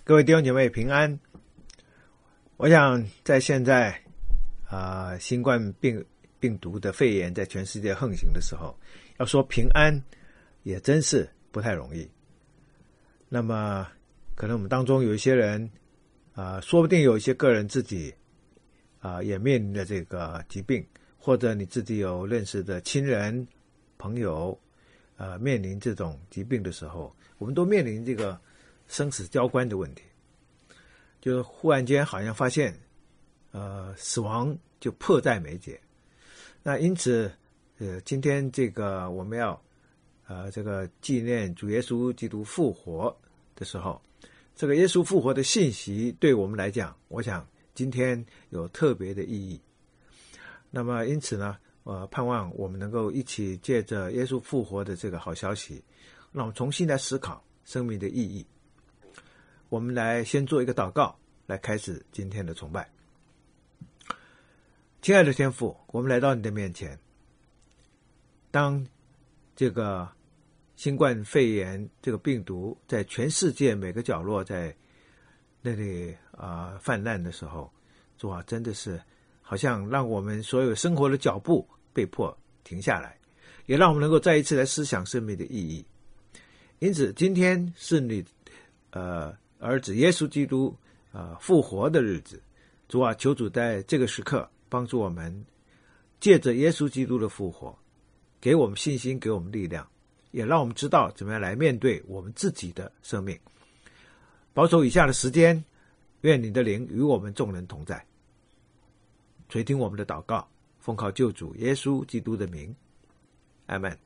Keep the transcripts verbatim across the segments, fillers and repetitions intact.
各位弟兄姐妹平安。我想在现在啊、呃，新冠病病毒的肺炎在全世界横行的时候，要说平安也真是不太容易。那么可能我们当中有一些人啊、呃，说不定有一些个人自己啊、呃、也面临的这个疾病，或者你自己有认识的亲人朋友呃面临这种疾病的时候，我们都面临这个生死交关的问题，就是忽然间好像发现呃死亡就迫在眉睫。那因此呃今天这个我们要呃这个纪念主耶稣基督复活的时候，这个耶稣复活的信息对我们来讲，我想今天有特别的意义。那么因此呢，呃盼望我们能够一起借着耶稣复活的这个好消息，让我们重新来思考生命的意义。我们来先做一个祷告，来开始今天的崇拜。亲爱的天父，我们来到你的面前，当这个新冠肺炎这个病毒在全世界每个角落在那里啊、呃、泛滥的时候，主啊，真的是好像让我们所有生活的脚步被迫停下来，也让我们能够再一次来思想生命的意义。因此今天是你呃儿子耶稣基督呃复活的日子，主啊，求主在这个时刻帮助我们，借着耶稣基督的复活，给我们信心，给我们力量，也让我们知道怎么样来面对我们自己的生命。保守以下的时间，愿你的灵与我们众人同在，垂听我们的祷告，奉靠救主耶稣基督的名，阿们。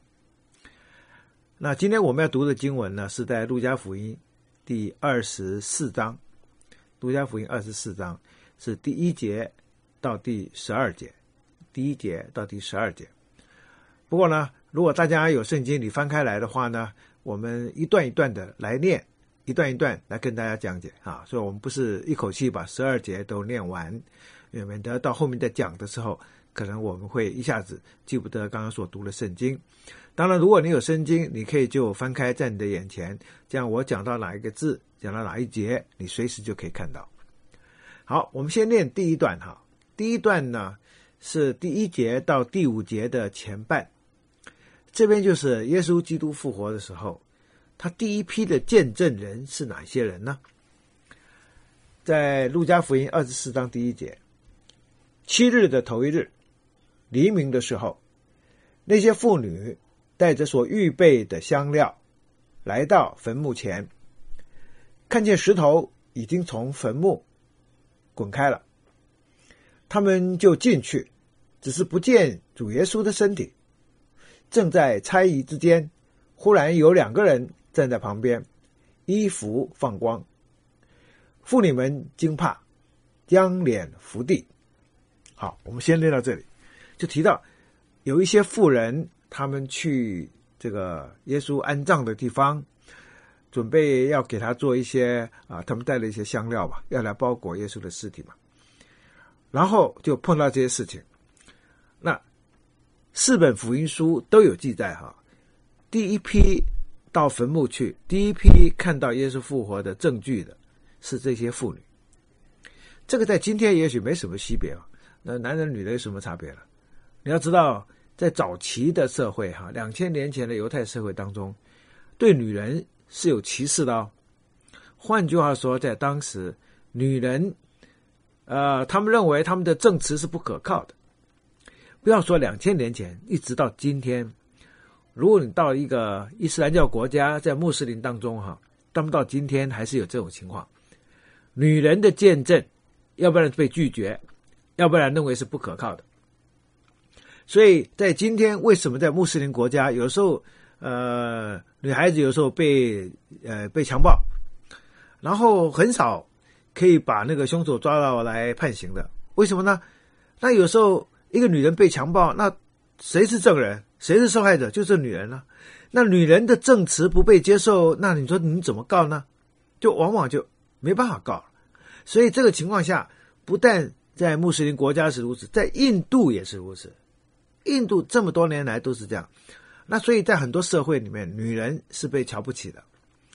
那今天我们要读的经文呢，是在路加福音第二十四章，路加福音二十四章是第一节到第十二节，第一节到第十二节。不过呢，如果大家有圣经你翻开来的话呢，我们一段一段的来念，一段一段来跟大家讲解啊，所以我们不是一口气把十二节都念完，免得到后面在讲的时候，可能我们会一下子记不得刚刚所读的圣经。当然如果你有圣经，你可以就翻开在你的眼前，这样我讲到哪一个字，讲到哪一节，你随时就可以看到。好，我们先念第一段哈。第一段呢是第一节到第五节的前半，这边就是耶稣基督复活的时候，他第一批的见证人是哪些人呢？在路加福音二十四章第一节，七日的头一日，黎明的时候，那些妇女带着所预备的香料来到坟墓前，看见石头已经从坟墓滚开了，他们就进去，只是不见主耶稣的身体。正在猜疑之间，忽然有两个人站在旁边，衣服放光。妇女们惊怕，将脸伏地。好，我们先念到这里，就提到有一些妇人，他们去这个耶稣安葬的地方，准备要给他做一些啊，他们带了一些香料吧，要来包裹耶稣的尸体嘛。然后就碰到这些事情。那四本福音书都有记载哈，第一批到坟墓去，第一批看到耶稣复活的证据的是这些妇女。这个在今天也许没什么区别啊，那男人女人有什么差别了？你要知道，在早期的社会哈，两千年前的犹太社会当中，对女人是有歧视的哦。换句话说，在当时，女人，呃，他们认为他们的证词是不可靠的。不要说两千年前，一直到今天，如果你到一个伊斯兰教国家，在穆斯林当中哈，他们到今天还是有这种情况，女人的见证，要不然被拒绝，要不然认为是不可靠的。所以在今天，为什么在穆斯林国家，有时候呃女孩子有时候被呃被强暴，然后很少可以把那个凶手抓到来判刑的？为什么呢？那有时候一个女人被强暴，那谁是证人？谁是受害者？就是女人了。那女人的证词不被接受，那你说你怎么告呢？就往往就没办法告了。所以这个情况下，不但在穆斯林国家是如此，在印度也是如此。印度这么多年来都是这样。那所以在很多社会里面，女人是被瞧不起的。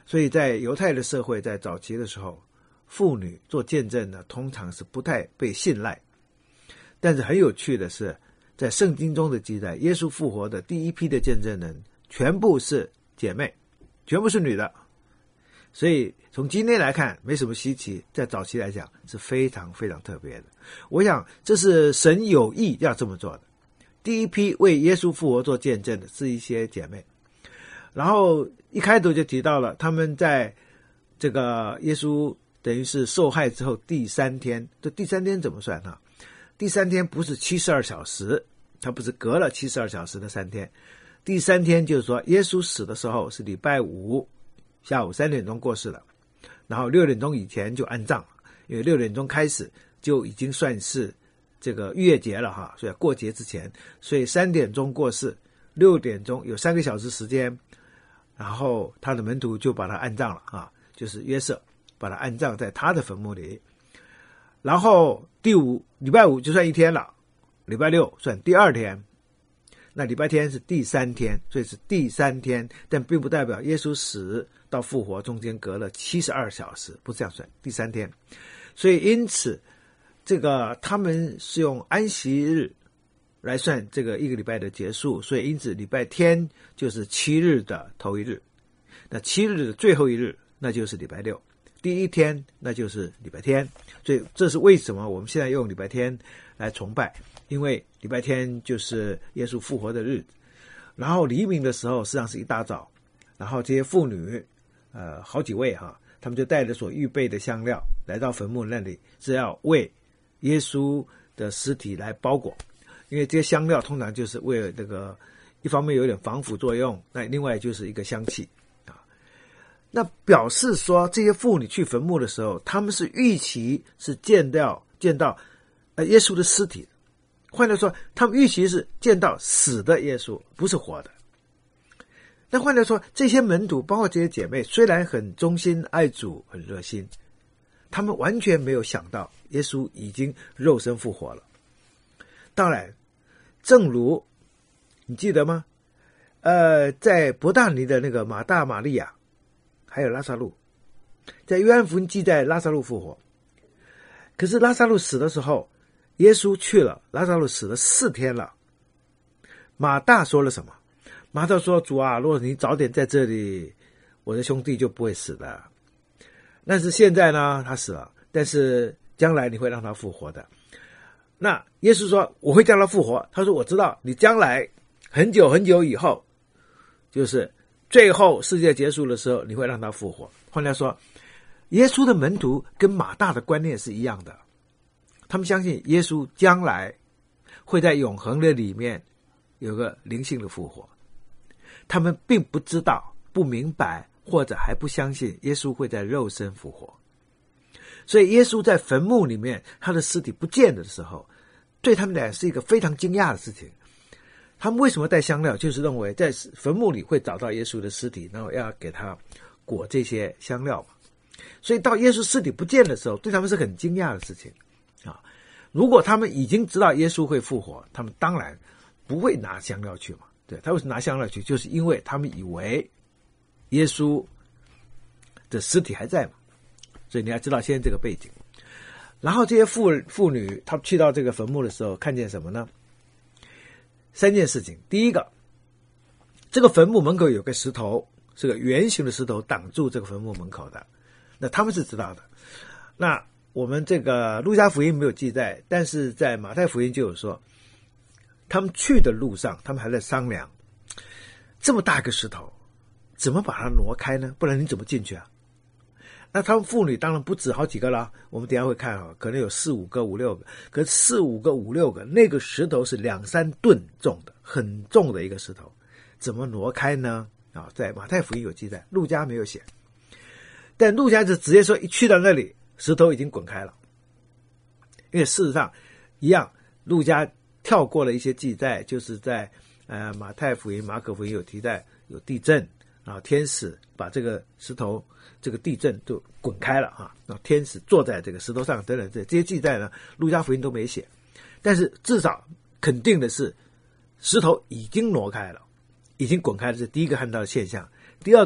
所以在犹太的社会，在早期的时候，妇女做见证呢，通常是不太被信赖。但是很有趣的是，在圣经中的记载，耶稣复活的第一批的见证人全部是姐妹，全部是女的。所以从今天来看没什么稀奇，在早期来讲是非常非常特别的。我想这是神有意要这么做的。第一批为耶稣复活做见证的是一些姐妹，然后一开头就提到了他们在这个耶稣等于是受害之后第三天，这第三天怎么算呢？第三天不是七十二小时，它不是隔了七十二小时的三天，第三天就是说耶稣死的时候是礼拜五下午三点钟过世了，然后六点钟以前就安葬了，因为六点钟开始就已经算是这个逾越节了哈，所以过节之前，所以三点钟过世，六点钟有三个小时时间，然后他的门徒就把他安葬了啊，就是约瑟把他安葬在他的坟墓里，然后第五礼拜五就算一天了，礼拜六算第二天，那礼拜天是第三天，所以是第三天，但并不代表耶稣死到复活中间隔了七十二小时，不是这样算，第三天。所以因此这个他们是用安息日来算这个一个礼拜的结束，所以因此礼拜天就是七日的头一日，那七日的最后一日那就是礼拜六，第一天那就是礼拜天。所以这是为什么我们现在用礼拜天来崇拜，因为礼拜天就是耶稣复活的日子。然后黎明的时候实际上是一大早，然后这些妇女呃好几位哈，他们就带着所预备的香料来到坟墓那里，是要为耶稣的尸体来包裹，因为这些香料通常就是为了这个一方面有点防腐作用，那另外就是一个香气啊。那表示说这些妇女去坟墓的时候，他们是预期是见到见到呃耶稣的尸体，换句话说他们预期是见到死的耶稣，不是活的。那换句话说，这些门徒包括这些姐妹虽然很忠心爱主很热心，他们完全没有想到耶稣已经肉身复活了。当然正如你记得吗？呃，在伯大尼的那个马大玛利亚还有拉撒路，在约翰福音记载拉撒路复活，可是拉撒路死的时候耶稣去了，拉撒路死了四天了。马大说了什么？马大说，主啊，如果你早点在这里，我的兄弟就不会死的。但是现在呢，他死了，但是将来你会让他复活的。那耶稣说我会将他复活，他说我知道你将来很久很久以后，就是最后世界结束的时候，你会让他复活。换句话说，耶稣的门徒跟马大的观念是一样的，他们相信耶稣将来会在永恒的里面有个灵性的复活，他们并不知道不明白或者还不相信耶稣会在肉身复活。所以耶稣在坟墓里面他的尸体不见的时候，对他们来讲是一个非常惊讶的事情。他们为什么带香料，就是认为在坟墓里会找到耶稣的尸体，然后要给他裹这些香料嘛。所以到耶稣尸体不见的时候，对他们是很惊讶的事情啊。如果他们已经知道耶稣会复活，他们当然不会拿香料去嘛。对，他为什么拿香料去，就是因为他们以为耶稣的尸体还在嘛。所以你要知道现在这个背景。然后这些妇妇女她去到这个坟墓的时候看见什么呢？三件事情。第一个，这个坟墓门口有个石头，是个圆形的石头挡住这个坟墓门口的，那他们是知道的。那我们这个路加福音没有记载，但是在马太福音就有说，他们去的路上他们还在商量，这么大个石头怎么把它挪开呢？不然你怎么进去啊？那他们妇女当然不止好几个啦，我们等一下会看啊，可能有四五个五六个，可是四五个五六个，那个石头是两三吨重的，很重的一个石头，怎么挪开呢？啊，在马太福音有记载，路加没有写。但路加就直接说，一去到那里，石头已经滚开了。因为事实上一样，路加跳过了一些记载，就是在呃马太福音、马可福音有提到有地震，然后天使把这个石头这个地震就滚开了啊，然后天使坐在这个石头上等等，这这些记载呢，路加福音都没写。但是至少肯定的是，石头已经挪开了，已经滚开了，这是第一个看到的现象。第二个，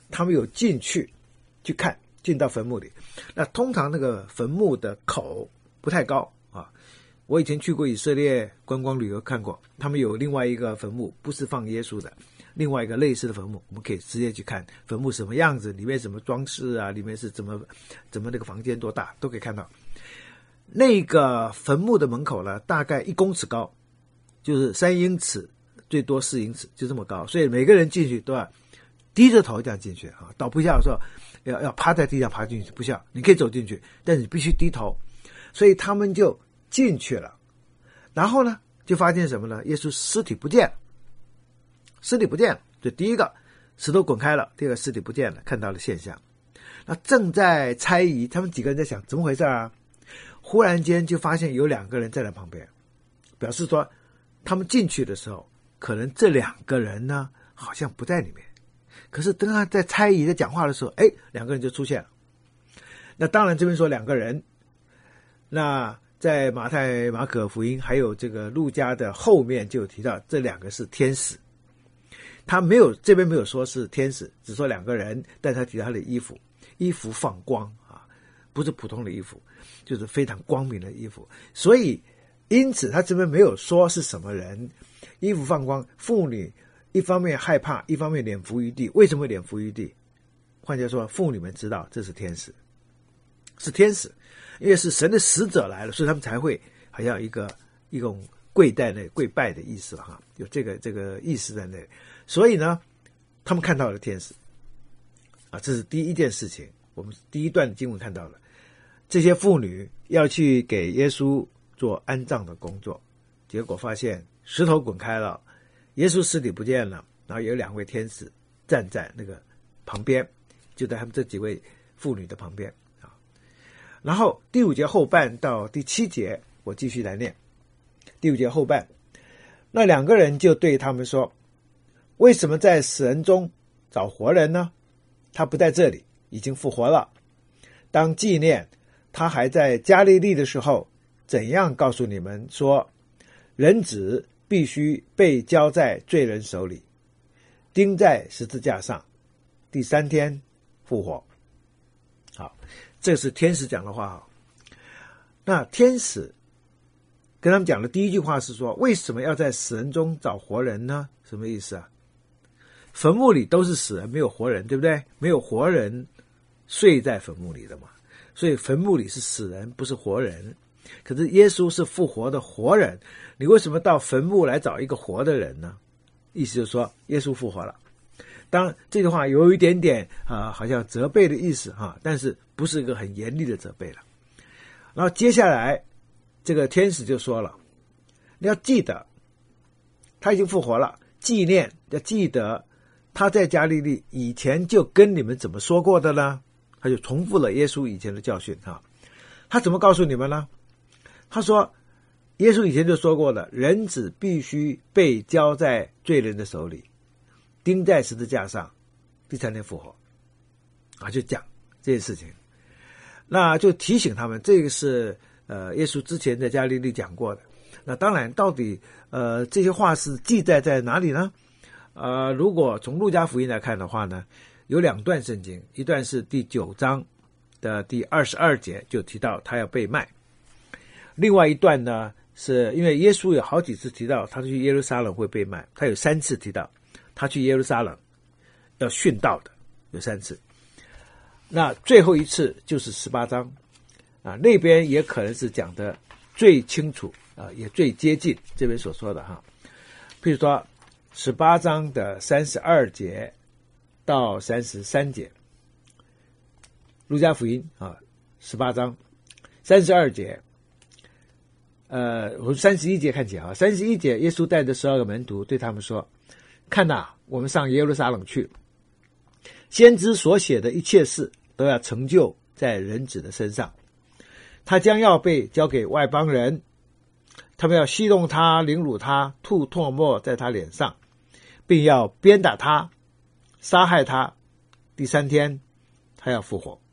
他们有进去去看，进到坟墓里。那通常那个坟墓的口不太高啊。我以前去过以色列观光旅游看过，他们有另外一个坟墓，不是放耶稣的，另外一个类似的坟墓，我们可以直接去看坟墓什么样子，里面什么装饰啊，里面是怎么怎么那个房间多大，都可以看到。那个坟墓的门口呢，大概一公尺高，就是三英尺，最多四英尺，就这么高。所以每个人进去都要低着头这样进去啊，倒不像说要要趴在地上爬进去，不像，你可以走进去，但是你必须低头。所以他们就进去了，然后呢，就发现什么呢？耶稣尸体不见了，尸体不见了。就第一个，石头滚开了；第二个，尸体不见了，看到了现象。那正在猜疑，他们几个人在想怎么回事啊？忽然间就发现有两个人在他旁边，表示说他们进去的时候，可能这两个人呢好像不在里面。可是当他在猜疑在讲话的时候，哎，两个人就出现了。那当然这边说两个人，那在马太、马可福音还有这个路加的后面就有提到这两个是天使。他没有这边没有说是天使，只说两个人，但他提到他的衣服，衣服放光啊，不是普通的衣服，就是非常光明的衣服。所以因此他这边没有说是什么人，衣服放光，妇女一方面害怕，一方面脸伏于地。为什么脸伏于地？换句话说，妇女们知道这是天使，是天使，因为是神的使者来了，所以他们才会好像一个一种跪在那跪拜的意思哈，有这个这个意思在那里。所以呢，他们看到了天使啊，这是第一件事情。我们第一段经文看到了，这些妇女要去给耶稣做安葬的工作，结果发现石头滚开了，耶稣尸体不见了，然后有两位天使站在那个旁边，就在他们这几位妇女的旁边啊。然后第五节后半到第七节，我继续来念。第五节后半，那两个人就对他们说，为什么在死人中找活人呢？他不在这里，已经复活了。当纪念他还在加利利的时候，怎样告诉你们说，人子必须被交在罪人手里，钉在十字架上，第三天复活。好，这是天使讲的话。那天使跟他们讲的第一句话是说，为什么要在死人中找活人呢？什么意思啊？坟墓里都是死人，没有活人，对不对？没有活人睡在坟墓里的嘛，所以坟墓里是死人，不是活人。可是耶稣是复活的活人，你为什么到坟墓来找一个活的人呢？意思就是说耶稣复活了。当然这句话有一点点啊、呃，好像责备的意思哈、啊，但是不是一个很严厉的责备了。然后接下来这个天使就说了，你要记得他已经复活了，纪念要记得他在加利利以前就跟你们怎么说过的呢？他就重复了耶稣以前的教训哈。他怎么告诉你们呢？他说耶稣以前就说过了，人子必须被交在罪人的手里，钉在十字架上，第三天复活啊，就讲这件事情。那就提醒他们，这个是呃耶稣之前在加利利讲过的。那当然到底呃这些话是记载在哪里呢？呃如果从路加福音来看的话呢，有两段圣经，一段是第九章的第二十二节，就提到他要被卖。另外一段呢，是因为耶稣有好几次提到他去耶路撒冷会被卖，他有三次提到他去耶路撒冷要殉道的，有三次。那最后一次就是十八章啊，那边也可能是讲的最清楚啊，也最接近这边所说的哈。譬如说十八章的三十二节到三十三节，路加福音啊，十八章三十二节，呃，我三十一节看起啊，三十一节，耶稣带着十二个门徒对他们说：“看哪，我们上耶路撒冷去，先知所写的一切事都要成就在人子的身上。他将要被交给外邦人，他们要戏弄他，凌辱他，吐唾沫在他脸上，并要鞭打他，杀害他。第三天，他要复活。”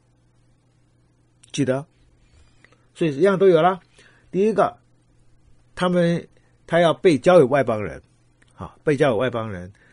记得，所以一样都有了。第一个，他们他要被交给外邦人，啊，被交给外邦人。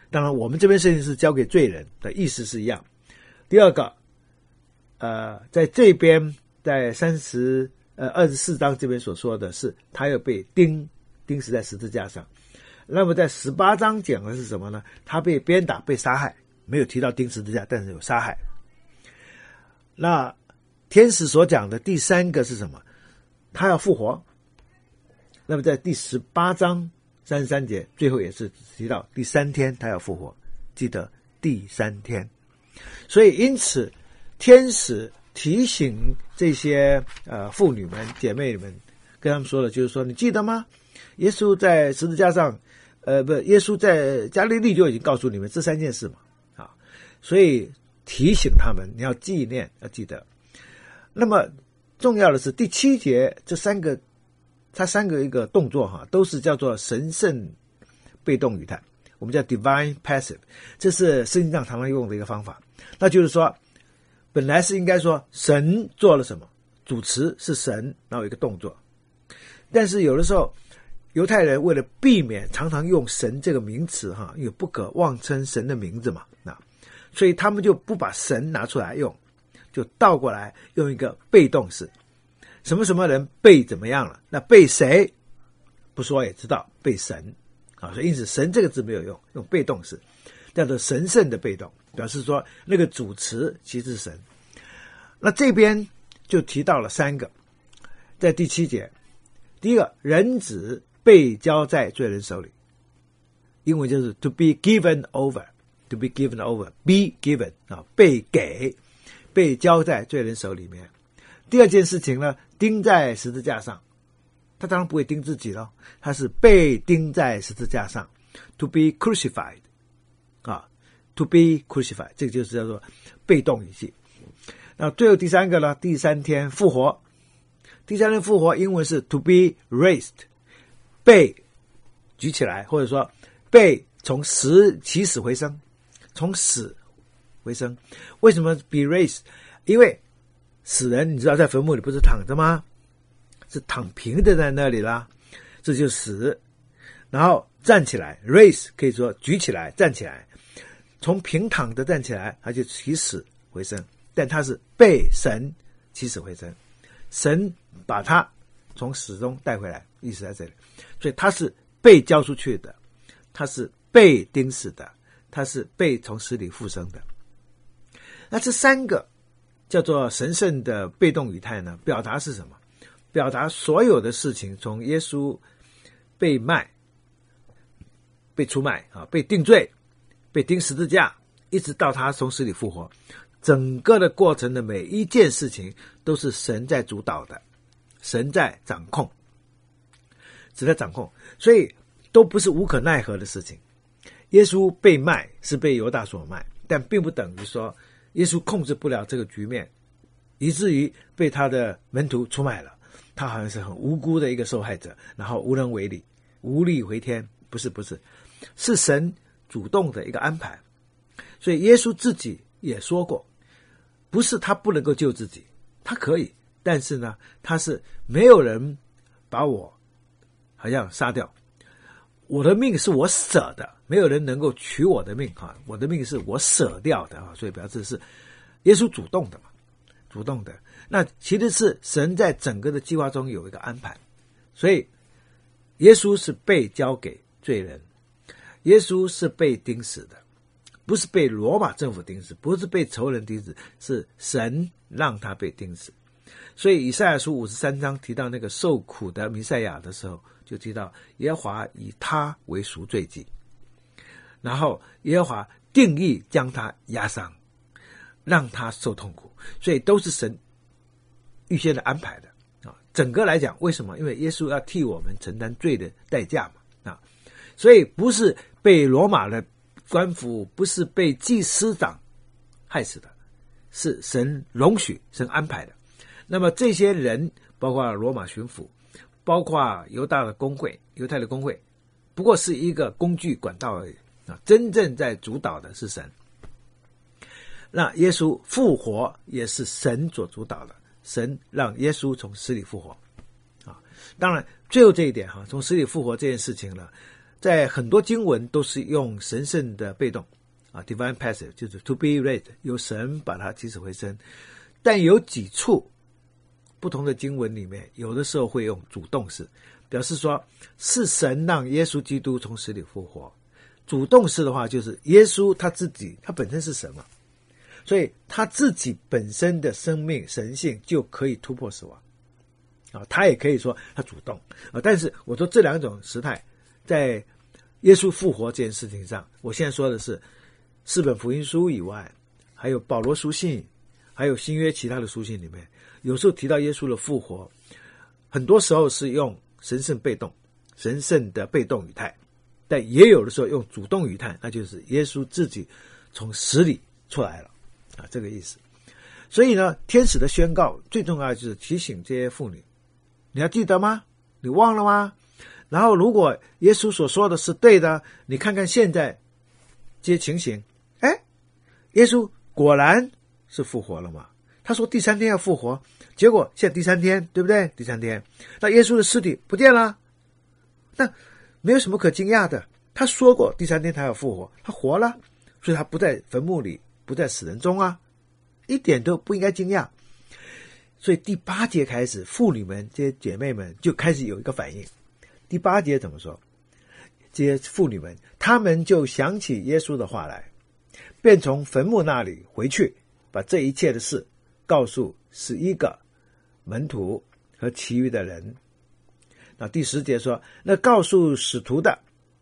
当然我们这边圣经是交给罪人的意思是一样。第二个呃，在这边在三十呃二十四章这边所说的是他要被钉钉死在十字架上。那么在十八章讲的是什么呢？他被鞭打被杀害，没有提到钉十字架，但是有杀害。那天使所讲的第三个是什么？他要复活。那么在第十八章三十三节最后也是提到第三天他要复活，记得第三天。所以因此天使提醒这些呃妇女们姐妹们，跟他们说的就是说，你记得吗？耶稣在十字架上呃不耶稣在加利利就已经告诉你们这三件事嘛啊，所以提醒他们你要纪念要记得。那么重要的是第七节这三个它三个一个动作哈，都是叫做神圣被动语态，我们叫 divine passive， 这是圣经上常常用的一个方法。那就是说本来是应该说神做了什么，主词是神，然后有一个动作，但是有的时候犹太人为了避免常常用神这个名词哈，因为不可妄称神的名字嘛，那所以他们就不把神拿出来用，就倒过来用一个被动式，什么什么人被怎么样了，那被谁不说也知道，被神啊，所以因此神这个字没有用，用被动式，叫做神圣的被动，表示说那个主词其实是神。那这边就提到了三个，在第七节，第一个人子被交在罪人手里，英文就是 to be given over， to be given over， be given 啊，被给被交在罪人手里面。第二件事情呢，钉在十字架上，他当然不会钉自己了，他是被钉在十字架上 to be crucified 啊 to be crucified， 这个就是叫做被动语气。那最后第三个呢，第三天复活，第三天复活英文是 to be raised， 被举起来，或者说被从死起死回生，从死回生。为什么 be raised？ 因为死人你知道在坟墓里不是躺着吗？是躺平的在那里啦，这就是死。然后站起来 raise 可以说举起来站起来，从平躺的站起来他就起死回生，但他是被神起死回生，神把他从死中带回来，意思在这里。所以他是被交出去的，他是被钉死的，他是被从死里复生的。那这三个叫做神圣的被动语态呢，表达是什么？表达所有的事情，从耶稣被卖、被出卖啊、被定罪、被钉十字架，一直到他从死里复活，整个的过程的每一件事情都是神在主导的，神在掌控，只在掌控，所以都不是无可奈何的事情。耶稣被卖是被犹大所卖，但并不等于说耶稣控制不了这个局面，以至于被他的门徒出卖了，他好像是很无辜的一个受害者，然后无能为力，无力回天。不是不是，是神主动的一个安排。所以耶稣自己也说过，不是他不能够救自己，他可以，但是呢，他是没有人把我好像杀掉，我的命是我舍的，没有人能够取我的命哈，我的命是我舍掉的啊，所以表示是耶稣主动的嘛，主动的。那其实是神在整个的计划中有一个安排，所以耶稣是被交给罪人，耶稣是被钉死的，不是被罗马政府钉死，不是被仇人钉死，是神让他被钉死。所以以赛亚书五十三章提到那个受苦的弥赛亚的时候，就提到耶和华以他为赎罪祭，然后耶和华定义将他压伤，让他受痛苦，所以都是神预先的安排的啊。整个来讲，为什么？因为耶稣要替我们承担罪的代价嘛啊，所以不是被罗马的官府，不是被祭司长害死的，是神容许、神安排的。那么这些人，包括罗马巡抚，包括犹大的公会、犹太的公会，不过是一个工具管道而已啊！真正在主导的是神。那耶稣复活也是神所主导的，神让耶稣从死里复活啊！当然，最后这一点哈，从死里复活这件事情呢， 在很多经文都是用神圣的被动啊 divine passive， 就是 to be raised， 由神把它起死回生。但有几处不同的经文里面，有的时候会用主动式，表示说是神让耶稣基督从死里复活。主动式的话，就是耶稣他自己，他本身是神嘛，所以他自己本身的生命神性就可以突破死亡啊，他也可以说他主动啊。但是我说这两种时态，在耶稣复活这件事情上，我现在说的是四本福音书以外，还有保罗书信，还有新约其他的书信里面，有时候提到耶稣的复活，很多时候是用神圣被动，神圣的被动语态，但也有的时候用主动语态，那就是耶稣自己从死里出来了啊，这个意思。所以呢，天使的宣告最重要的就是提醒这些妇女，你要记得吗？你忘了吗？然后如果耶稣所说的是对的，你看看现在这些情形，哎，耶稣果然是复活了嘛。他说第三天要复活，结果现在第三天，对不对？第三天，那耶稣的尸体不见了，那没有什么可惊讶的。他说过第三天他要复活，他活了，所以他不在坟墓里，不在死人中啊，一点都不应该惊讶。所以第八节开始，妇女们这些姐妹们就开始有一个反应。第八节怎么说？这些妇女们，她们就想起耶稣的话来，便从坟墓那里回去，把这一切的事告诉十一个门徒和其余的人。那第十节说，那告诉使徒的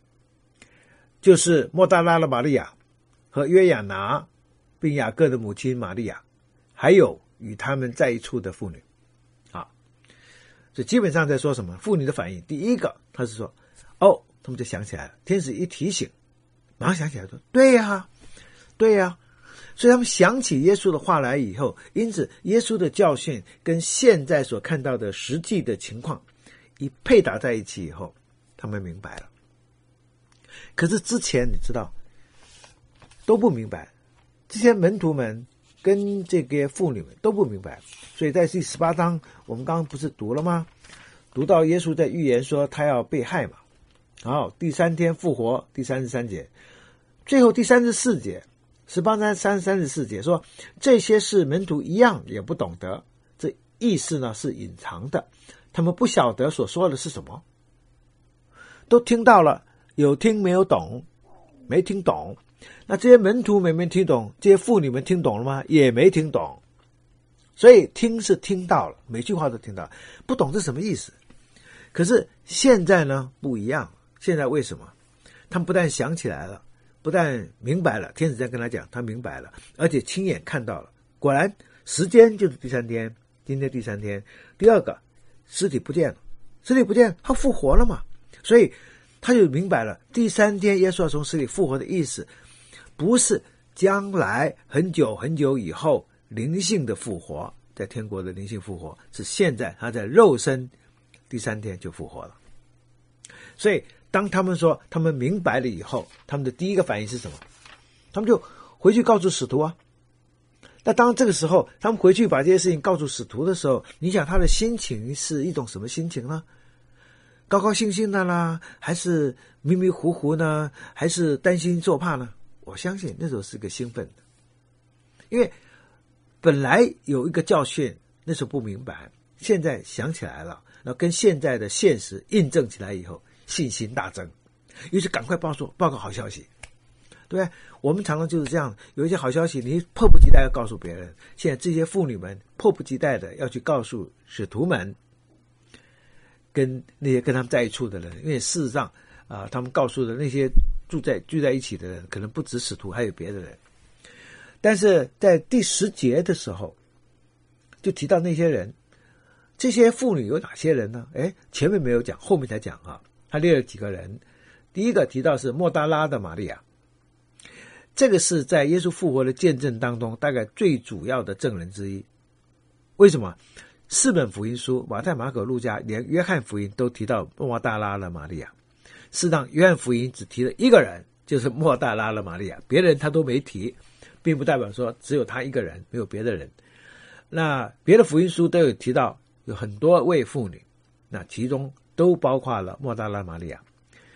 就是莫大拉的玛利亚和约亚拿并雅各的母亲玛利亚，还有与他们在一处的妇女。啊，所以基本上在说什么？妇女的反应，第一个他是说，哦，他们就想起来了，天使一提醒，马上想起来说，对呀、啊，对呀、啊。所以他们想起耶稣的话来以后，因此耶稣的教训跟现在所看到的实际的情况一配搭在一起以后，他们明白了。可是之前你知道都不明白，这些门徒们跟这个妇女们都不明白。所以在第十八章我们刚刚不是读了吗？读到耶稣在预言说他要被害嘛，好，第三天复活，第三十三节，最后第三十四节，十八章三三十四节说，这些事门徒一样也不懂得，这意思呢是隐藏的，他们不晓得所说的是什么，都听到了，有听没有懂，没听懂。那这些门徒们没听懂，这些妇女们听懂了吗？也没听懂。所以听是听到了，每句话都听到，不懂是什么意思。可是现在呢不一样，现在为什么？他们不但想起来了，不但明白了，天使在跟他讲，他明白了，而且亲眼看到了，果然时间就是第三天，今天第三天。第二个，尸体不见了，尸体不见，他复活了嘛，所以他就明白了，第三天耶稣要从死里复活的意思，不是将来很久很久以后灵性的复活，在天国的灵性复活，是现在他在肉身第三天就复活了。所以当他们说他们明白了以后，他们的第一个反应是什么？他们就回去告诉使徒啊。那当这个时候他们回去把这些事情告诉使徒的时候，你想他的心情是一种什么心情呢？高高兴兴的啦，还是迷迷糊糊呢？还是担心作怕呢？我相信那时候是个兴奋的，因为本来有一个教训，那时候不明白，现在想起来了，然后跟现在的现实印证起来以后，信心大增，于是赶快报说报告好消息，对不对？我们常常就是这样，有一些好消息，你迫不及待要告诉别人。现在这些妇女们迫不及待的要去告诉使徒们，跟那些跟他们在一处的人，因为事实上啊、呃，他们告诉的那些住在聚在一起的人，可能不止使徒，还有别的人。但是在第十节的时候，就提到那些人，这些妇女有哪些人呢？诶，前面没有讲，后面才讲啊。他列了几个人，第一个提到是莫大拉的玛利亚，这个是在耶稣复活的见证当中大概最主要的证人之一。为什么？四本福音书，马太、马可、路加，连约翰福音都提到莫大拉的玛利亚。事实上，约翰福音只提了一个人，就是莫大拉的玛利亚，别人他都没提，并不代表说只有他一个人，没有别的人。那别的福音书都有提到有很多位妇女，那其中都包括了莫大拉玛利亚。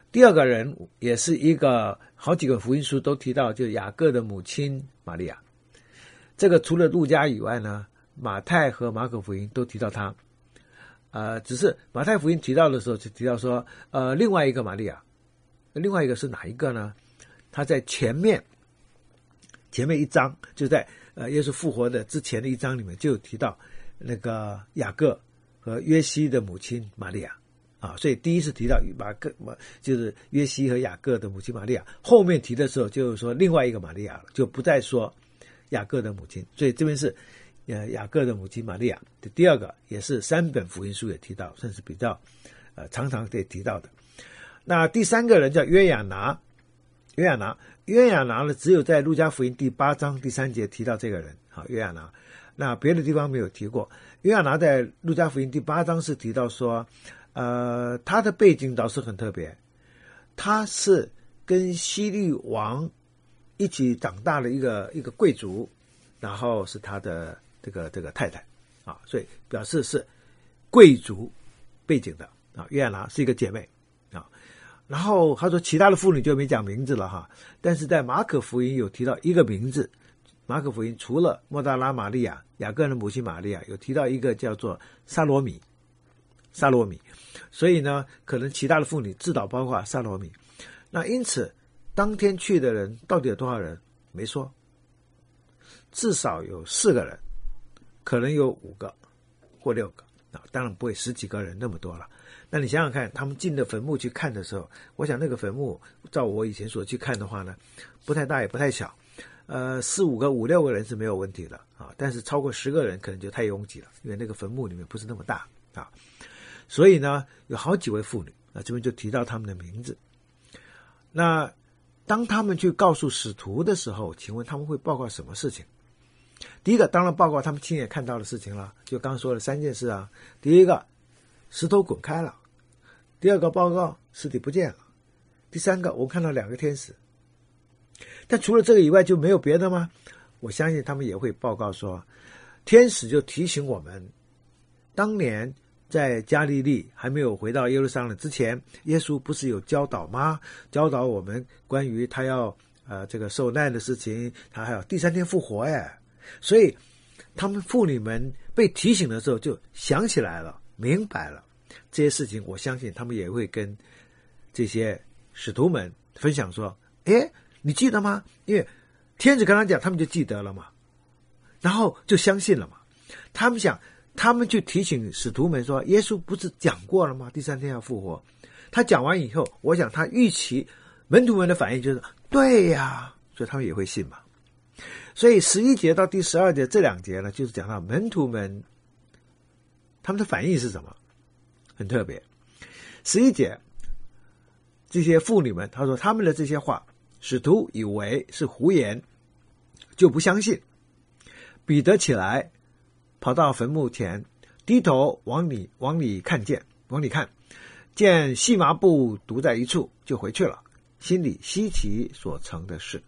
第二个人也是一个好几个福音书都提到，就是雅各的母亲玛利亚。这个除了路加以外呢，马太和马可福音都提到他。呃，只是马太福音提到的时候就提到说，呃，另外一个玛利亚，另外一个是哪一个呢？他在前面，前面一章就在呃耶稣复活的之前的一章里面就有提到那个雅各和约西的母亲玛利亚啊，所以第一次提到马各就是约西和雅各的母亲玛利亚，后面提的时候就是说另外一个玛利亚了，就不再说雅各的母亲，所以这边是呃雅各的母亲玛利亚的第二个，也是三本福音书也提到，甚至比较呃常常得提到的。那第三个人叫约亚拿，约亚拿，约亚拿呢，只有在路加福音第八章第三节提到这个人，好，约亚拿，那别的地方没有提过。约亚拿在路加福音第八章是提到说，呃，他的背景倒是很特别，他是跟希律王一起长大的一个一个贵族，然后是他的这个这个太太啊，所以表示是贵族背景的啊。约亚拿是一个姐妹啊。然后他说其他的妇女就没讲名字了哈，但是在马可福音有提到一个名字，马可福音除了莫大拉玛利亚、雅各的母亲玛利亚，有提到一个叫做撒罗米，撒罗米，所以呢，可能其他的妇女至少包括撒罗米。那因此，当天去的人到底有多少人？没说，至少有四个人，可能有五个或六个啊，当然不会十几个人那么多了。那你想想看，他们进的坟墓去看的时候，我想那个坟墓照我以前所去看的话呢，不太大也不太小，呃，四五个五六个人是没有问题的啊，但是超过十个人可能就太拥挤了，因为那个坟墓里面不是那么大啊，所以呢，有好几位妇女啊，这边就提到他们的名字。那当他们去告诉使徒的时候，请问他们会报告什么事情？第一个当然报告他们亲眼看到的事情了，就刚说了三件事啊。第一个，石头滚开了；第二个报告尸体不见了；第三个我看到两个天使。但除了这个以外就没有别的吗？我相信他们也会报告说，天使就提醒我们，当年在加利利还没有回到耶路撒冷之前，耶稣不是有教导吗？教导我们关于他要呃这个受难的事情，他还有第三天复活耶。所以他们妇女们被提醒的时候就想起来了，明白了这些事情。我相信他们也会跟这些使徒们分享说，诶，你记得吗？因为天使跟他讲，他们就记得了嘛，然后就相信了嘛。他们想他们去提醒使徒们说，耶稣不是讲过了吗？第三天要复活。他讲完以后，我想他预期门徒们的反应就是对呀，所以他们也会信嘛。所以十一节到第十二节这两节呢，就是讲到门徒们他们的反应是什么，很特别。十一节这些妇女们，他说他们的这些话，使徒以为是胡言，就不相信。彼得起来跑到坟墓前，低头往里往里看见，往里看，见细麻布独在一处，就回去了，心里稀奇所成的事。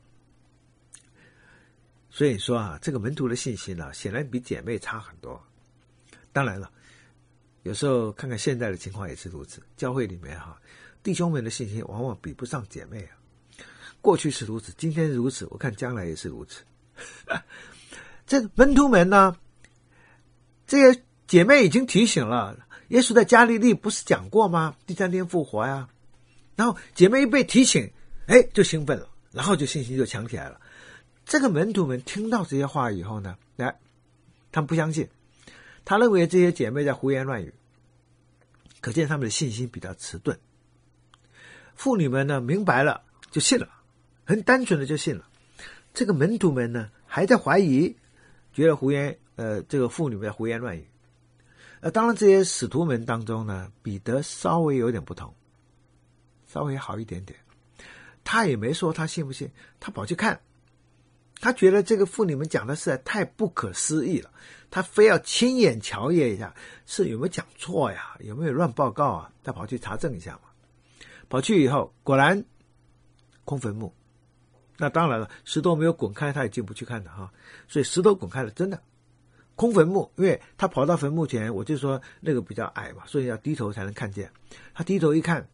所以说啊，这个门徒的信心呢、啊，显然比姐妹差很多。当然了，有时候看看现在的情况也是如此。教会里面哈、啊，弟兄们的信心往往比不上姐妹啊。过去是如此，今天如此，我看将来也是如此。这门徒们呢，这些姐妹已经提醒了，耶稣在加利利不是讲过吗？第三天复活呀。然后姐妹一被提醒，哎，就兴奋了，然后就信心就强起来了。这个门徒们听到这些话以后呢，哎，他们不相信，他认为这些姐妹在胡言乱语，可见他们的信心比较迟钝。妇女们呢，明白了就信了，很单纯的就信了。这个门徒们呢，还在怀疑，觉得胡言，呃，这个妇女们在胡言乱语。呃，当然这些使徒们当中呢，彼得稍微有点不同，稍微好一点点。他也没说他信不信，他跑去看。他觉得这个妇女们讲的实在太不可思议了，他非要亲眼瞧验一下，是有没有讲错呀，有没有乱报告啊，他跑去查证一下嘛。跑去以后，果然空坟墓。那当然了，石头没有滚开，他也进不去看的哈。所以石头滚开了，真的空坟墓。因为他跑到坟墓前，我就说那个比较矮嘛，所以要低头才能看见。他低头一看，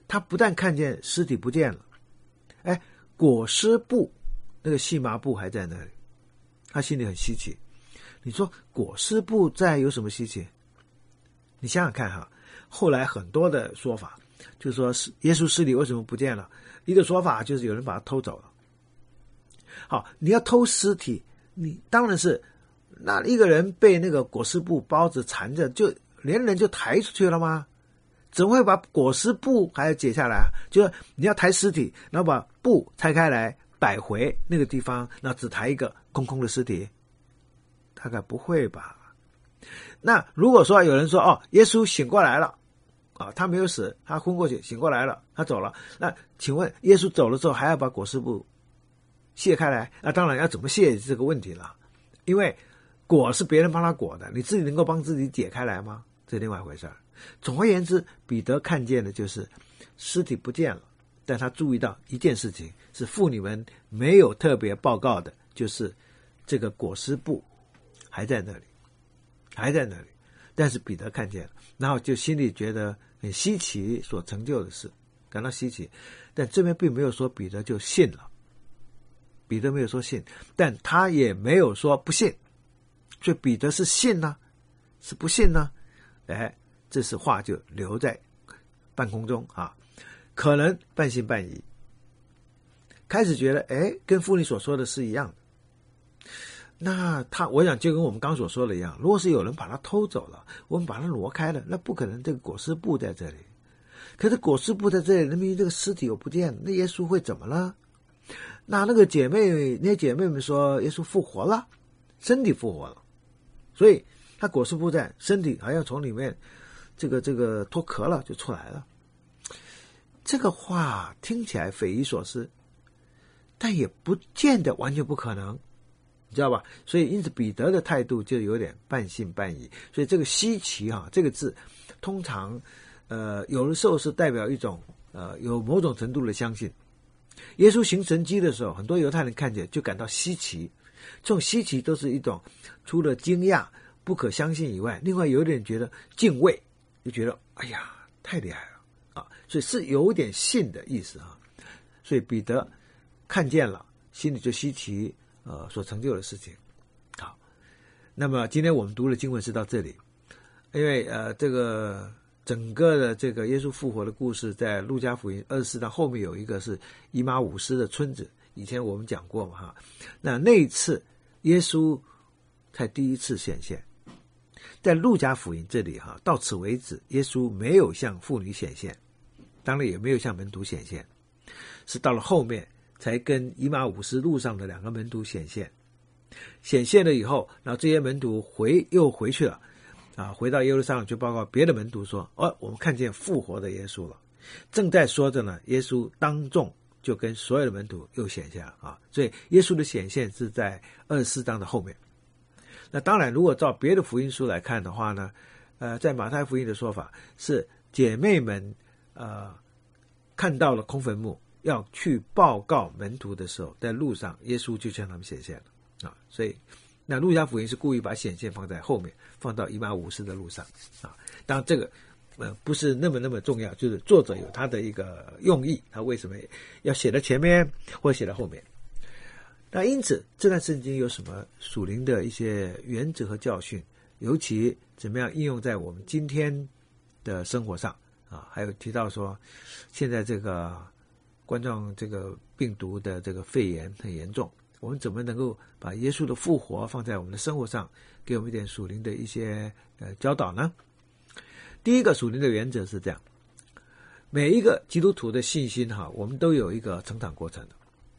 他不但看见尸体不见了，哎，裹尸布那个细麻布还在那里，他心里很稀奇。你说裹尸布在有什么稀奇？你想想看哈，后来很多的说法就是说耶稣尸体为什么不见了，一个说法就是有人把他偷走了。好，你要偷尸体，你当然是那一个人被那个裹尸布包着缠着，就连人就抬出去了吗？怎么会把裹尸布还要解下来啊？就是你要抬尸体，然后把布拆开来摆回那个地方，然后只抬一个空空的尸体，大概不会吧？那如果说有人说哦，耶稣醒过来了啊，他没有死，他昏过去醒过来了，他走了，那请问耶稣走了之后还要把裹尸布卸开来？那当然要怎么卸这个问题了，因为裹是别人帮他裹的，你自己能够帮自己解开来吗？这是另外一回事儿。总而言之，彼得看见的就是尸体不见了，但他注意到一件事情是妇女们没有特别报告的，就是这个裹尸布还在那里，还在那里。但是彼得看见了，然后就心里觉得很稀奇所成就的事，感到稀奇。但这边并没有说彼得就信了，彼得没有说信，但他也没有说不信。所以彼得是信呢，是不信呢？哎，这是话就留在半空中啊，可能半信半疑。开始觉得，哎，跟妇女所说的是一样的。那他，我想就跟我们刚所说的一样，如果是有人把它偷走了，我们把它挪开了，那不可能这个裹尸布在这里。可是裹尸布在这里，那么这个尸体又不见，那耶稣会怎么了？那那个姐妹，那些姐妹们说，耶稣复活了，身体复活了，所以他裹尸布在，身体好像从里面这个这个脱壳了，就出来了。这个话听起来匪夷所思，但也不见得完全不可能，你知道吧？所以因此彼得的态度就有点半信半疑。所以这个稀奇哈、啊、这个字通常呃有的时候是代表一种呃有某种程度的相信。耶稣行神迹的时候，很多犹太人看见就感到稀奇，这种稀奇都是一种除了惊讶不可相信以外，另外有点觉得敬畏，就觉得哎呀太厉害了啊，所以是有点信的意思啊。所以彼得看见了，心里就稀奇呃所成就的事情。好，那么今天我们读的经文是到这里，因为呃这个整个的这个耶稣复活的故事在路加福音二十四章后面有一个是以马忤斯的村子，以前我们讲过嘛哈。那那一次耶稣才第一次显现，在路加福音这里哈，到此为止耶稣没有向妇女显现，当然也没有向门徒显现，是到了后面才跟以马忤斯路上的两个门徒显现。显现了以后，然后这些门徒回又回去了啊，回到耶路撒冷去报告别的门徒说，哦，我们看见复活的耶稣了。正在说着呢，耶稣当众就跟所有的门徒又显现了啊，所以耶稣的显现是在二十四章的后面。那当然，如果照别的福音书来看的话呢，呃，在马太福音的说法是姐妹们呃看到了空坟墓，要去报告门徒的时候，在路上耶稣就向他们显现了啊，所以那路加福音是故意把显现放在后面，放到以马忤斯的路上啊。当然这个呃不是那么那么重要，就是作者有他的一个用意，他为什么要写在前面或写在后面。那因此这段圣经有什么属灵的一些原则和教训，尤其怎么样应用在我们今天的生活上啊？还有提到说现在这个冠状这个病毒的这个肺炎很严重，我们怎么能够把耶稣的复活放在我们的生活上，给我们一点属灵的一些呃教导呢？第一个属灵的原则是这样，每一个基督徒的信心哈，我们都有一个成长过程的。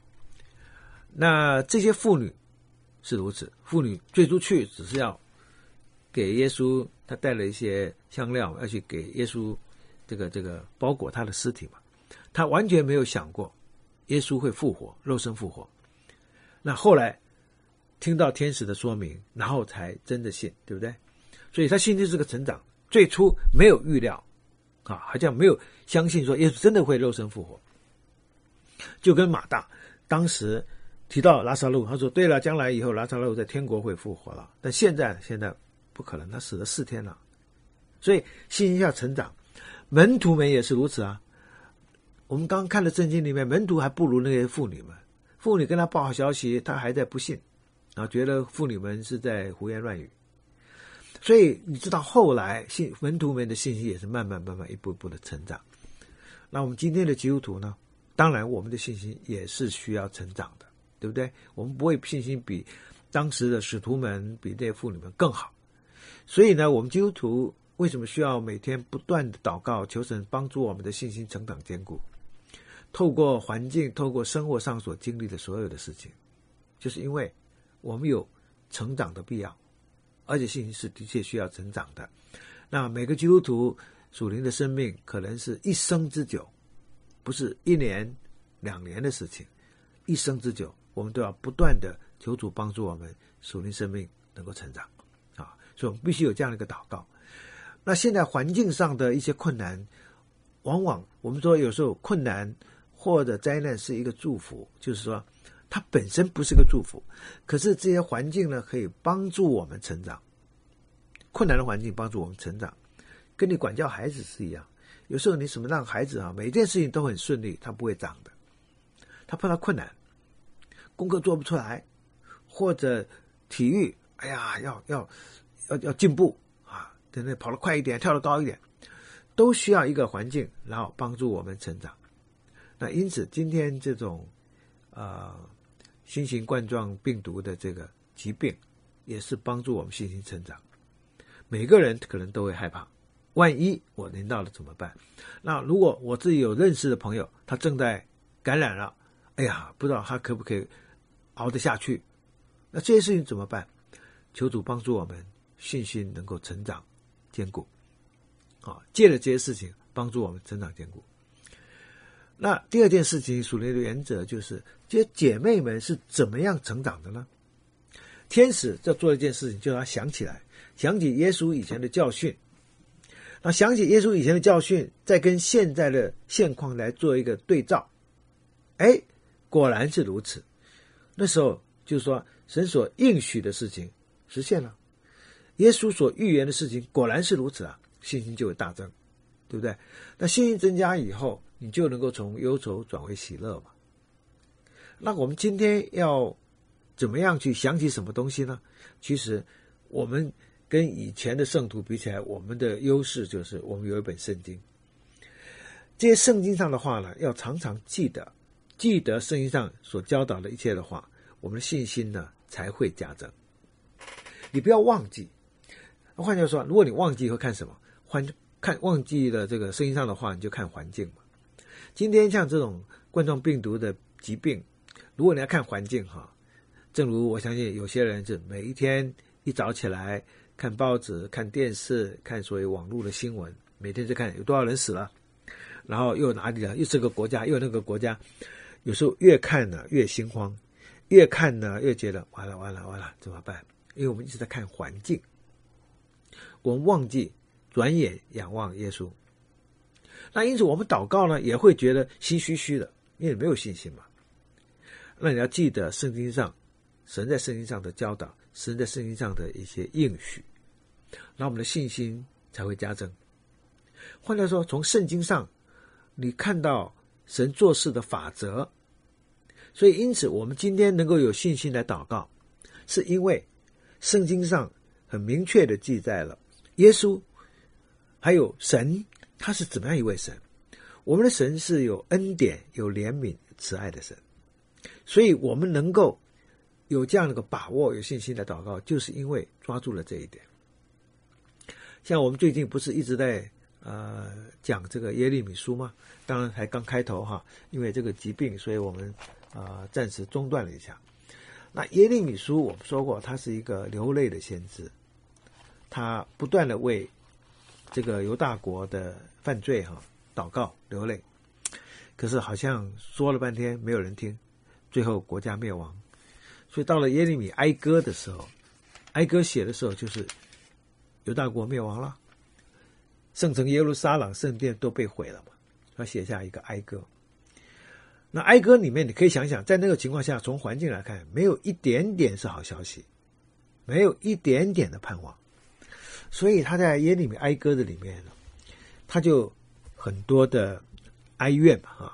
那这些妇女是如此，妇女最初去只是要给耶稣，她带了一些香料要去给耶稣这个这个包裹他的尸体嘛，她完全没有想过耶稣会复活，肉身复活。那后来听到天使的说明，然后才真的信，对不对？所以他信心是个成长，最初没有预料啊，好像没有相信说耶稣真的会肉身复活。就跟马大当时提到拉撒路，他说对了，将来以后拉撒路在天国会复活了，但现在现在不可能，他死了四天了。所以信心要成长，门徒们也是如此啊。 我们刚刚看的圣经里面，门徒还不如那些妇女们，妇女跟他报好消息，他还在不信，然后觉得妇女们是在胡言乱语。所以你知道后来信门徒们的信心也是慢慢慢慢一步一步的成长。那我们今天的基督徒呢，当然我们的信心也是需要成长的，对不对？我们不会信心比当时的使徒们比那些妇女们更好。所以呢，我们基督徒为什么需要每天不断的祷告，求神帮助我们的信心成长坚固？透过环境，透过生活上所经历的所有的事情，就是因为我们有成长的必要，而且信心是的确需要成长的。那每个基督徒属灵的生命可能是一生之久，不是一年两年的事情，一生之久我们都要不断的求主帮助我们属灵生命能够成长啊！所以我们必须有这样的一个祷告。那现在环境上的一些困难，往往我们说有时候困难或者灾难是一个祝福，就是说它本身不是个祝福，可是这些环境呢可以帮助我们成长。困难的环境帮助我们成长，跟你管教孩子是一样。有时候你什么让孩子啊，每一件事情都很顺利，他不会长的。他碰到困难，功课做不出来，或者体育，哎呀，要要要要进步啊，等等，跑得快一点，跳得高一点，都需要一个环境，然后帮助我们成长。那因此，今天这种呃新型冠状病毒的这个疾病，也是帮助我们信心成长。每个人可能都会害怕，万一我临到了怎么办？那如果我自己有认识的朋友，他正在感染了，哎呀，不知道他可不可以熬得下去？那这些事情怎么办？求主帮助我们信心能够成长坚固，啊，借着这些事情帮助我们成长坚固。那第二件事情，属灵的原则就是这些姐妹们是怎么样成长的呢？天使在做一件事情，就要想起来，想起耶稣以前的教训，那想起耶稣以前的教训，再跟现在的现况来做一个对照，哎，果然是如此。那时候就是说，神所应许的事情实现了，耶稣所预言的事情果然是如此啊，信心就会大增，对不对？那信心增加以后，你就能够从忧愁转为喜乐嘛。那我们今天要怎么样去想起什么东西呢？其实我们跟以前的圣徒比起来，我们的优势就是我们有一本圣经。这些圣经上的话呢，要常常记得，记得圣经上所教导的一切的话，我们的信心呢才会加增。你不要忘记。换句话说，如果你忘记会看什么？换看忘记了这个圣经上的话，你就看环境嘛。今天像这种冠状病毒的疾病，如果你要看环境哈，正如我相信有些人是每一天一早起来看报纸、看电视、看所谓网络的新闻，每天就看有多少人死了，然后又哪里了，又这个国家又那个国家，有时候越看呢越心慌，越看呢越觉得完了完了完了怎么办？因为我们一直在看环境，我们忘记转眼仰望耶稣。那因此我们祷告呢也会觉得心虚虚的，因为没有信心嘛。那你要记得圣经上神在圣经上的教导，神在圣经上的一些应许，那我们的信心才会加增。换句话说，从圣经上你看到神做事的法则，所以因此我们今天能够有信心来祷告，是因为圣经上很明确的记载了耶稣还有神他是怎么样一位神。我们的神是有恩典、有怜悯、慈爱的神，所以我们能够有这样的一个把握、有信心来祷告，就是因为抓住了这一点。像我们最近不是一直在呃讲这个耶利米书吗？当然才刚开头哈，因为这个疾病，所以我们呃暂时中断了一下。那耶利米书我们说过，他是一个流泪的先知，他不断的为这个犹大国的犯罪哈祷告流泪，可是好像说了半天没有人听，最后国家灭亡。所以到了耶利米哀歌的时候，哀歌写的时候就是犹大国灭亡了，圣城耶路撒冷圣殿都被毁了嘛，他写下一个哀歌。那哀歌里面你可以想想，在那个情况下，从环境来看，没有一点点是好消息，没有一点点的盼望。所以他在耶利米哀歌的里面，他就很多的哀怨嘛，哈，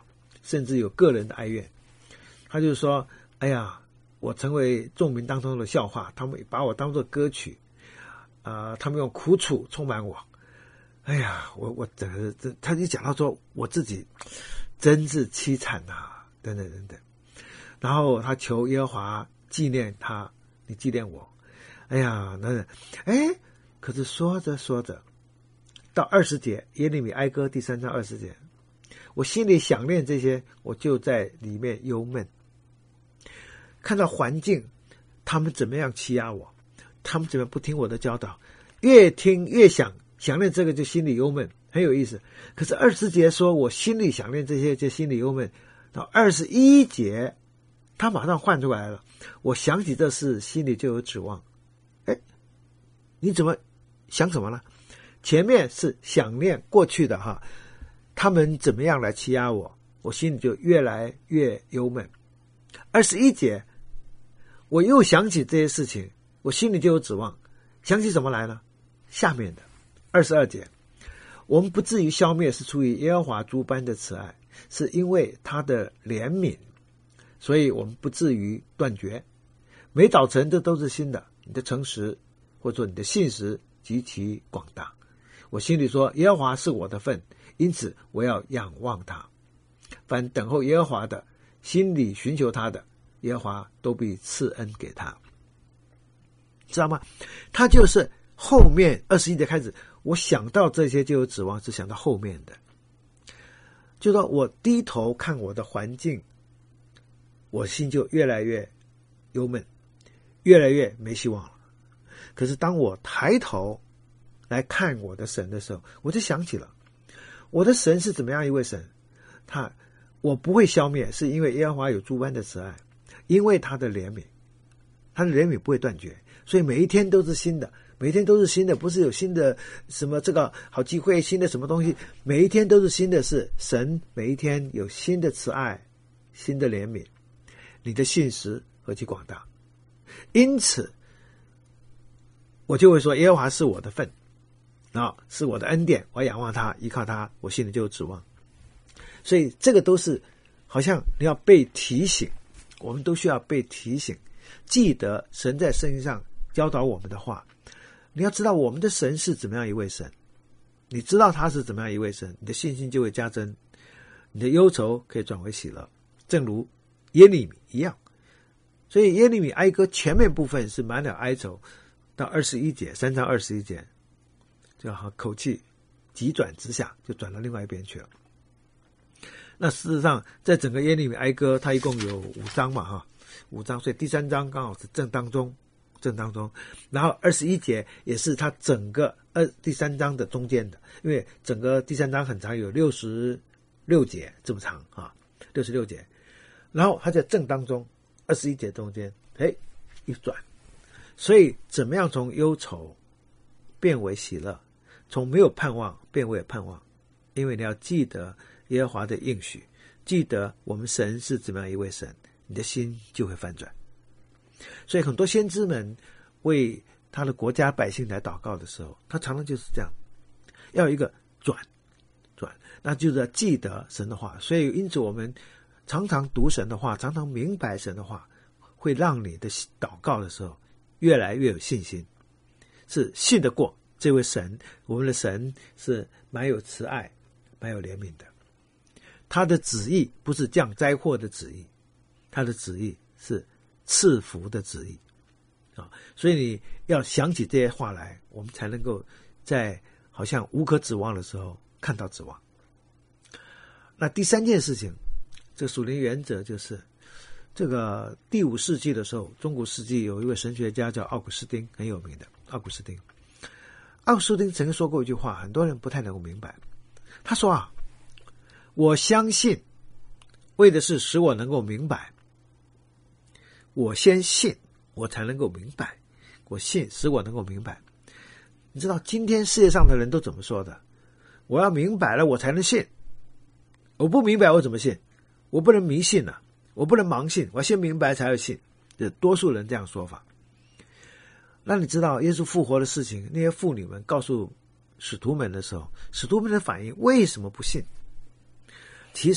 甚至有个人的哀怨。他就说，哎呀，我成为众民当中的笑话，他们把我当作歌曲啊、呃，他们用苦楚充满我。哎呀，我我整个这，他就讲到说我自己真是凄惨呐、啊，等等等等。然后他求耶和华纪念他，你纪念我。哎呀，那哎，可是说着说着，到二十节，耶利米哀歌第三章二十节，我心里想念这些，我就在里面忧闷。看到环境，他们怎么样欺压我，他们怎么不听我的教导，越听越想想念这个，就心里忧闷，很有意思。可是二十节说我心里想念这些，就心里忧闷。到二十一节，他马上换出来了，我想起这事，心里就有指望。哎，你怎么想什么呢？前面是想念过去的哈，他们怎么样来欺压我，我心里就越来越忧闷。二十一节，我又想起这些事情，我心里就有指望。想起什么来呢？下面的二十二节，我们不至于消灭，是出于耶和华诸般的慈爱，是因为他的怜悯，所以我们不至于断绝。每早晨这都是新的，你的诚实或者说你的信实极其广大。我心里说，耶和华是我的份，因此我要仰望他。凡等候耶和华的，心里寻求他的，耶和华都必赐恩给他。知道吗？他就是后面二十一节开始，我想到这些就有指望，是想到后面的。就说我低头看我的环境，我心就越来越忧闷，越来越没希望了。可是当我抬头来看我的神的时候，我就想起了我的神是怎么样一位神，他我不会消灭，是因为耶和华有诸般的慈爱，因为他的怜悯，他的怜悯不会断绝，所以每一天都是新的，每一天都是新的，不是有新的什么这个好机会，新的什么东西，每一天都是新的，是神每一天有新的慈爱，新的怜悯，你的信实何其广大。因此我就会说，耶和华是我的份啊，是我的恩典，我仰望他，依靠他，我心里就有指望。所以这个都是好像你要被提醒，我们都需要被提醒，记得神在圣经上教导我们的话。你要知道我们的神是怎么样一位神，你知道他是怎么样一位神，你的信心就会加增，你的忧愁可以转为喜乐，正如耶利米一样。所以耶利米哀歌前面部分是满了哀愁，到二十一节，三章二十一节，就好口气急转直下，就转到另外一边去了。那事实上在整个耶利米哀歌它一共有五章嘛哈，五章，所以第三章刚好是正当中正当中，然后二十一节也是它整个二第三章的中间的，因为整个第三章很长，有六十六节这么长啊，六十六节，然后它在正当中二十一节中间，哎，一转，所以怎么样从忧愁变为喜乐，从没有盼望变为盼望，因为你要记得耶和华的应许，记得我们神是怎么样一位神，你的心就会翻转。所以很多先知们为他的国家百姓来祷告的时候，他常常就是这样，要有一个转转，那就是要记得神的话。所以因此我们常常读神的话，常常明白神的话，会让你的祷告的时候越来越有信心，是信得过这位神。我们的神是蛮有慈爱蛮有怜悯的，他的旨意不是降灾祸的旨意，他的旨意是赐福的旨意啊！所以你要想起这些话来，我们才能够在好像无可指望的时候看到指望。那第三件事情，这个属灵原则就是这个第五世纪的时候，中古世纪有一位神学家叫奥古斯丁，很有名的奥古斯丁。奥古斯丁曾经说过一句话，很多人不太能够明白。他说啊，我相信为的是使我能够明白，我先信我才能够明白，我信使我能够明白。你知道今天世界上的人都怎么说的？我要明白了我才能信，我不明白我怎么信？我不能迷信啊，我不能盲信，我先明白才会信。这多数人这样说法。那你知道耶稣复活的事情，那些妇女们告诉使徒们的时候，使徒们的反应为什么不信？其实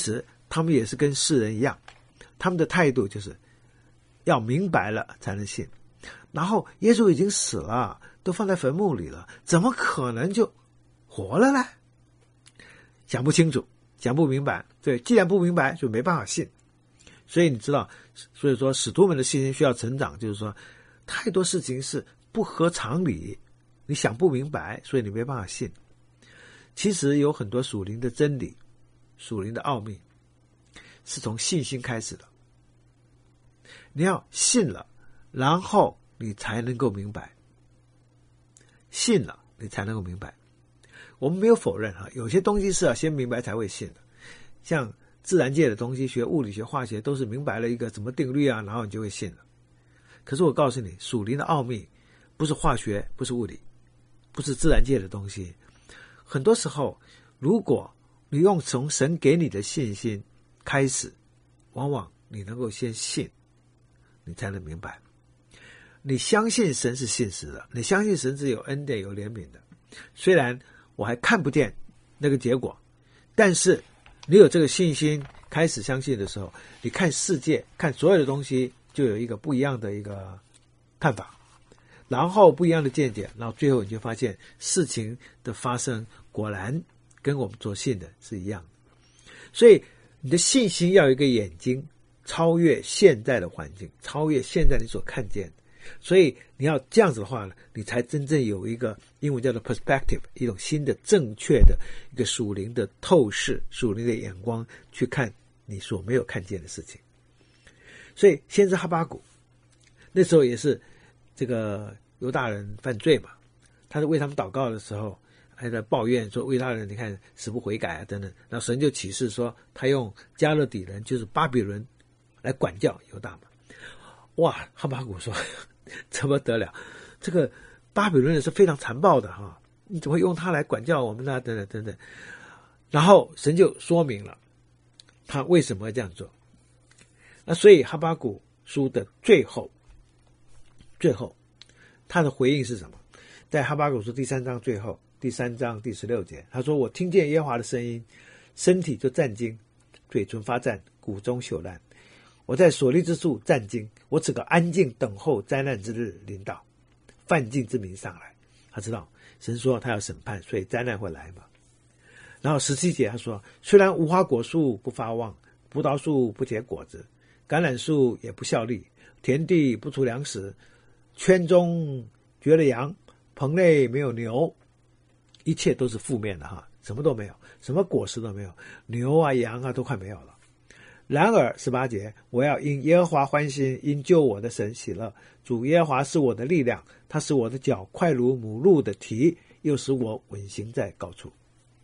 他们也是跟世人一样，他们的态度就是要明白了才能信。然后耶稣已经死了，都放在坟墓里了，怎么可能就活了呢？讲不清楚，讲不明白。对，既然不明白，就没办法信。所以你知道，所以说使徒们的信心需要成长，就是说太多事情是不合常理，你想不明白，所以你没办法信。其实有很多属灵的真理，属灵的奥秘是从信心开始的。你要信了，然后你才能够明白，信了你才能够明白。我们没有否认哈，有些东西是要先明白才会信的，像自然界的东西，学物理学化学都是明白了一个什么定律啊，然后你就会信了。可是我告诉你，属灵的奥秘不是化学，不是物理，不是自然界的东西。很多时候如果你用从神给你的信心开始，往往你能够先信，你才能明白。你相信神是信实的，你相信神是有恩典有怜悯的，虽然我还看不见那个结果，但是你有这个信心开始相信的时候，你看世界看所有的东西就有一个不一样的一个看法，然后不一样的见解，然后最后你就发现事情的发生果然跟我们所信的是一样的。所以你的信心要有一个眼睛超越现在的环境，超越现在你所看见的。所以你要这样子的话呢，你才真正有一个英文叫做 perspective， 一种新的正确的一个属灵的透视，属灵的眼光去看你所没有看见的事情。所以先知哈巴谷那时候也是这个犹大人犯罪嘛，他是为他们祷告的时候还在抱怨说犹大人你看死不悔改啊等等，然后神就启示说他用加勒底人就是巴比伦来管教犹大嘛。哇，哈巴谷说怎么得了，这个巴比伦人是非常残暴的哈，你怎么会用他来管教我们呢？等等等等。然后神就说明了他为什么要这样做。那所以哈巴谷书的最后最后他的回应是什么？在哈巴谷书第三章最后第三章第十六节，他说我听见耶和华的声音，身体就战惊，嘴唇发战，骨中朽烂。我在所立之处战惊，我只可安静等候灾难之日临到，犯禁之民上来。他知道神说他要审判，所以灾难会来嘛。然后十七节他说，虽然无花果树不发旺，葡萄树不结果子，橄榄树也不效力，田地不出粮食，圈中绝了羊，棚内没有牛，一切都是负面的哈，什么都没有，什么果实都没有，牛啊羊啊都快没有了。然而十八节，我要因耶和华欢心，因救我的神喜乐。主耶和华是我的力量，他使我的脚快如母鹿的蹄，又使我稳行在高处。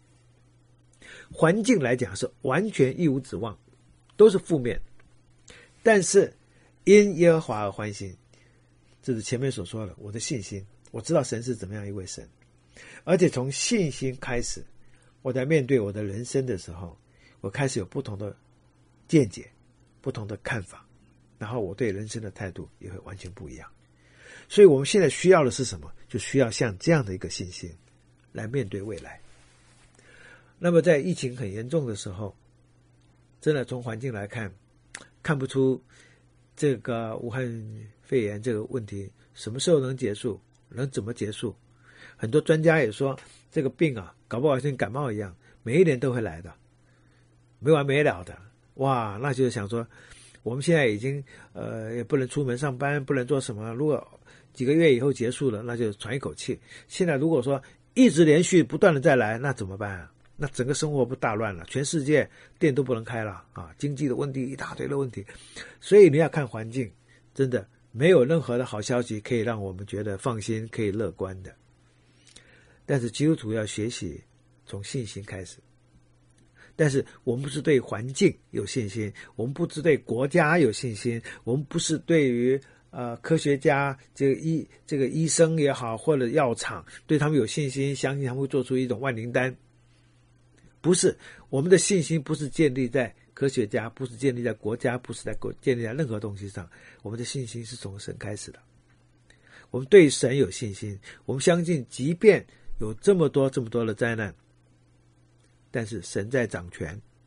环境来讲是完全一无指望，都是负面，但是因耶和华而欢心，这是前面所说的我的信心，我知道神是怎么样一位神，而且从信心开始，我在面对我的人生的时候，我开始有不同的见解，不同的看法，然后我对人生的态度也会完全不一样。所以我们现在需要的是什么？就需要像这样的一个信心来面对未来。那么在疫情很严重的时候，真的从环境来看，看不出这个武汉肺炎这个问题什么时候能结束，能怎么结束。很多专家也说这个病啊搞不好像感冒一样，每一年都会来的，没完没了的。哇，那就是想说我们现在已经呃也不能出门上班，不能做什么，如果几个月以后结束了，那就喘一口气。现在如果说一直连续不断的再来，那怎么办啊？那整个生活不大乱了，全世界店都不能开了啊，经济的问题一大堆的问题。所以你要看环境，真的没有任何的好消息可以让我们觉得放心可以乐观的。但是基督徒要学习从信心开始，但是我们不是对环境有信心，我们不是对国家有信心，我们不是对于呃科学家这个医这个医生也好，或者药厂对他们有信心，相信他们会做出一种万灵丹。不是，我们的信心不是建立在科学家，不是建立在国家，不是在建立在任何东西上，我们的信心是从神开始的。我们对神有信心，我们相信即便有这么多这么多的灾难，但是神在掌权，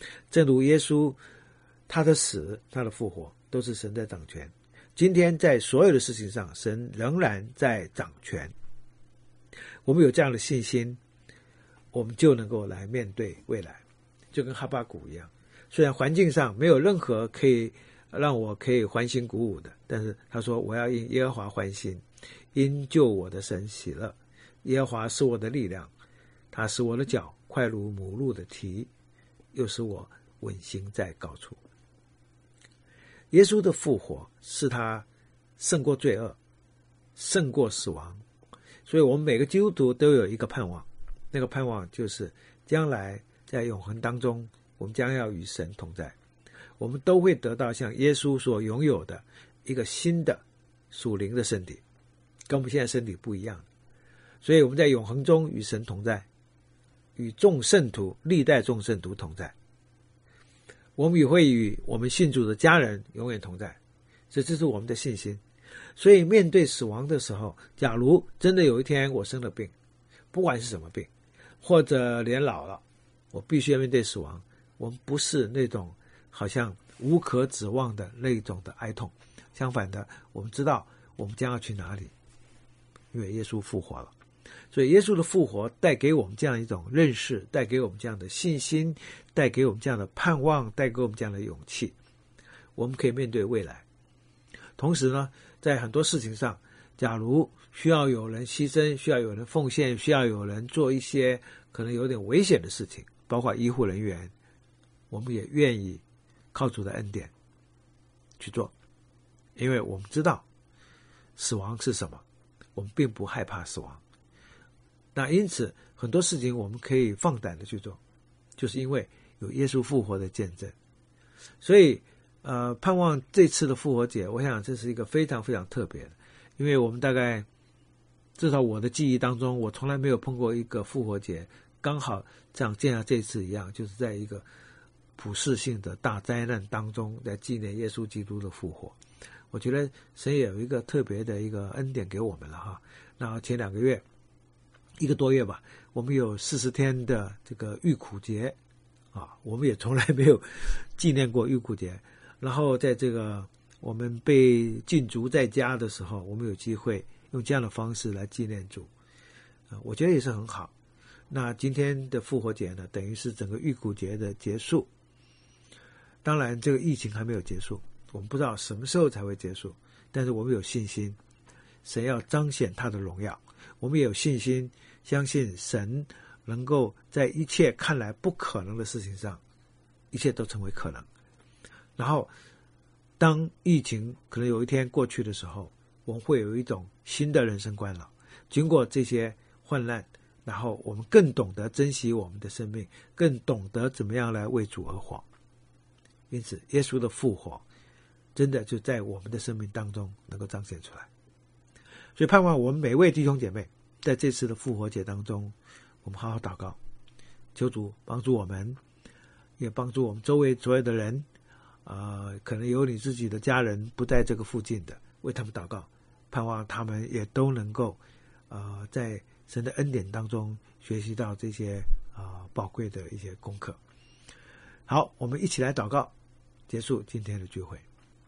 正如耶稣他的死，他的复活都是神在掌权。今天在所有的事情上，神仍然在掌权。我们有这样的信心，我们就能够来面对未来。就跟哈巴谷一样，虽然环境上没有任何可以让我可以欢欣鼓舞的，但是他说我要因耶和华欢心，因救我的神喜乐。耶和华是我的力量，他使我的脚快如母鹿的蹄，又使我稳行在高处。耶稣的复活是他胜过罪恶，胜过死亡，所以我们每个基督徒都有一个盼望，那个盼望就是将来在永恒当中，我们将要与神同在，我们都会得到像耶稣所拥有的一个新的属灵的身体，跟我们现在身体不一样。所以我们在永恒中与神同在，与众圣徒历代众圣徒同在，我们也会与我们信主的家人永远同在，所以这是我们的信心。所以面对死亡的时候，假如真的有一天我生了病，不管是什么病，或者年老了，我必须要面对死亡，我们不是那种好像无可指望的那种的哀痛，相反的，我们知道我们将要去哪里，因为耶稣复活了。所以耶稣的复活带给我们这样一种认识，带给我们这样的信心，带给我们这样的盼望，带给我们这样的勇气，我们可以面对未来。同时呢，在很多事情上，假如需要有人牺牲，需要有人奉献，需要有人做一些可能有点危险的事情，包括医护人员，我们也愿意靠主的恩典去做，因为我们知道死亡是什么，我们并不害怕死亡。那因此很多事情我们可以放胆的去做，就是因为有耶稣复活的见证。所以呃，盼望这次的复活节，我想这是一个非常非常特别的，因为我们大概至少我的记忆当中，我从来没有碰过一个复活节刚好像像这次一样，就是在一个普世性的大灾难当中来纪念耶稣基督的复活。我觉得神也有一个特别的一个恩典给我们了哈。那前两个月一个多月吧，我们有四十天的这个浴苦节啊，我们也从来没有纪念过浴苦节。然后在这个我们被禁足在家的时候，我们有机会用这样的方式来纪念主，啊，我觉得也是很好。那今天的复活节呢，等于是整个浴苦节的结束。当然，这个疫情还没有结束，我们不知道什么时候才会结束，但是我们有信心，神要彰显他的荣耀。我们也有信心，相信神能够在一切看来不可能的事情上，一切都成为可能。然后当疫情可能有一天过去的时候，我们会有一种新的人生观了。经过这些患难，然后我们更懂得珍惜我们的生命，更懂得怎么样来为主而活。因此耶稣的复活真的就在我们的生命当中能够彰显出来。所以盼望我们每位弟兄姐妹在这次的复活节当中，我们好好祷告，求主帮助我们，也帮助我们周围所有的人，呃，可能有你自己的家人不在这个附近的，为他们祷告，盼望他们也都能够呃，在神的恩典当中学习到这些啊、呃、宝贵的一些功课。好，我们一起来祷告，结束今天的聚会。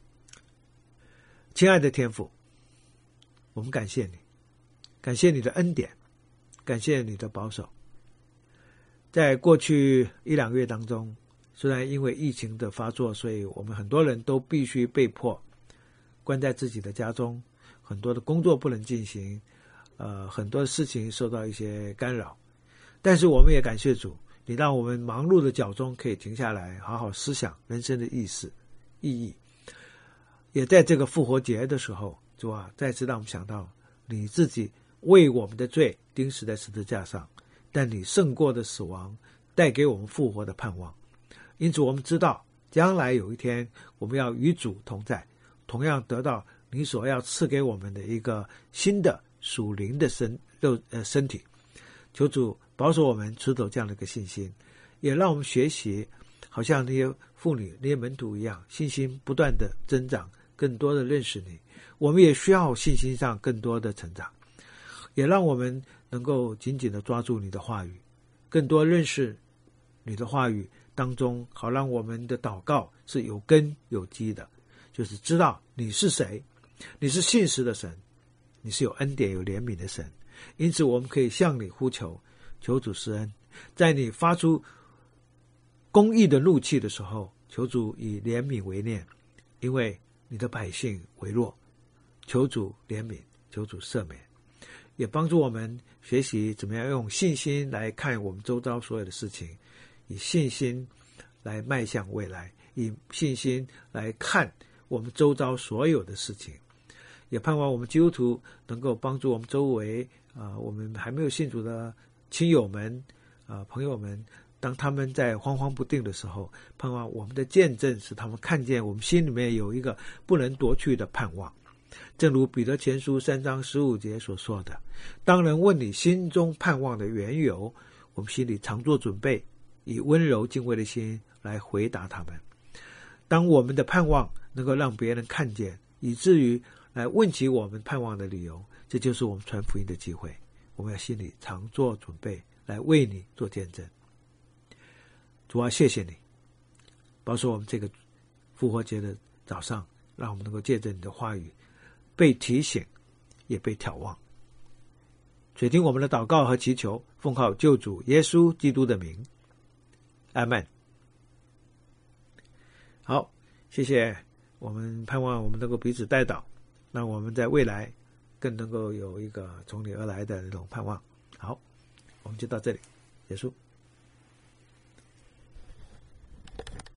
亲爱的天父，我们感谢你，感谢你的恩典，感谢你的保守。在过去一两个月当中，虽然因为疫情的发作，所以我们很多人都必须被迫关在自己的家中，很多的工作不能进行，呃，很多事情受到一些干扰。但是我们也感谢主，你让我们忙碌的脚中可以停下来，好好思想人生的意思、意义。也在这个复活节的时候，主啊，再次让我们想到你自己为我们的罪钉死在十字架上，但你胜过的死亡带给我们复活的盼望。因此我们知道将来有一天我们要与主同在，同样得到你所要赐给我们的一个新的属灵的身肉呃身体。求主保守我们持守这样的一个信心，也让我们学习好像那些妇女那些门徒一样，信心不断的增长，更多的认识你。我们也需要信心上更多的成长，也让我们能够紧紧的抓住你的话语，更多认识你的话语当中，好让我们的祷告是有根有基的，就是知道你是谁，你是信实的神，你是有恩典有怜悯的神，因此我们可以向你呼求，求主施恩。在你发出公义的怒气的时候，求主以怜悯为念，因为你的百姓微弱，求主怜悯，求主赦免，也帮助我们学习怎么样用信心来看我们周遭所有的事情，以信心来迈向未来，以信心来看我们周遭所有的事情。也盼望我们基督徒能够帮助我们周围啊、呃，我们还没有信主的亲友们啊、呃、朋友们，当他们在惶惶不定的时候，盼望我们的见证使他们看见我们心里面有一个不能夺去的盼望。正如彼得前书三章十五节所说的，当人问你心中盼望的缘由，我们心里常做准备，以温柔敬畏的心来回答他们。当我们的盼望能够让别人看见，以至于来问起我们盼望的理由，这就是我们传福音的机会。我们要心里常做准备，来为你做见证。主啊，谢谢你保守我们这个复活节的早上，让我们能够借着你的话语被提醒，也被眺望。垂听我们的祷告和祈求，奉靠救主耶稣基督的名，阿们。好，谢谢。我们盼望我们能够彼此代祷，让我们在未来更能够有一个从你而来的那种盼望。好，我们就到这里结束。